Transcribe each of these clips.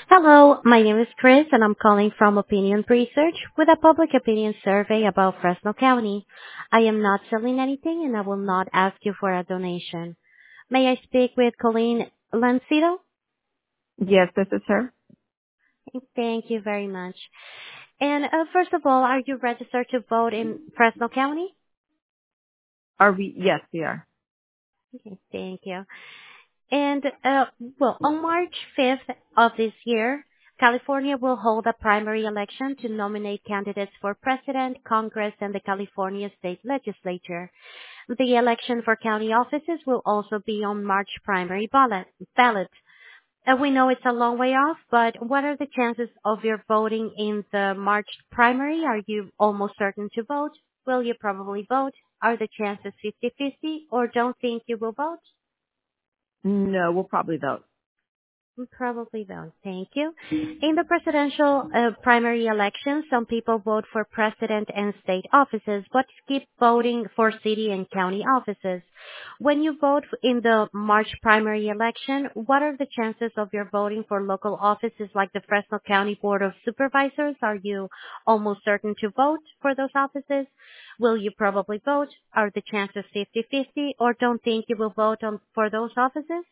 Hello, my name is Chris, and I'm calling from Opinion Research with a public opinion survey about Fresno County. I am not selling anything, and I will not ask you for a donation. May I speak with Colleen Lancido? Yes, this is her. Thank you very much. And first of all, are you registered to vote in Fresno County? Are we? Yes, we are. Okay, thank you. And, on March 5th of this year, California will hold a primary election to nominate candidates for president, Congress, and the California State Legislature. The election for county offices will also be on March primary ballot. We know it's a long way off, but what are the chances of your voting in the March primary? Are you almost certain to vote? Will you probably vote? Are the chances 50-50, or don't think you will vote? No, we'll probably vote. Probably don't. Thank you. In the presidential primary election, some people vote for president and state offices, but skip voting for city and county offices. When you vote in the March primary election, what are the chances of your voting for local offices like the Fresno County Board of Supervisors? Are you almost certain to vote for those offices? Will you probably vote? Are the chances 50-50, or don't think you will vote for those offices?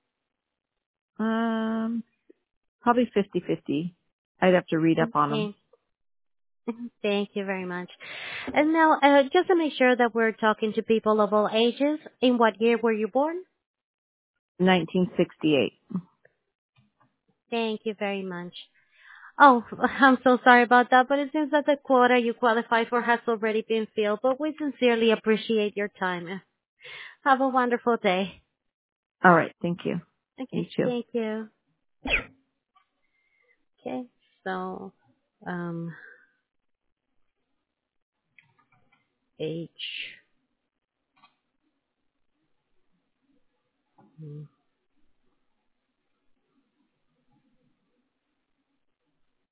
Um, Probably 50-50. I'd have to read up on them. Okay. Thank you very much. And now, just to make sure that we're talking to people of all ages, in what year were you born? 1968. Thank you very much. Oh, I'm so sorry about that, but it seems that the quota you qualify for has already been filled, but we sincerely appreciate your time. Have a wonderful day. All right. Thank you. You Okay, too. thank you. Okay, so, um, age.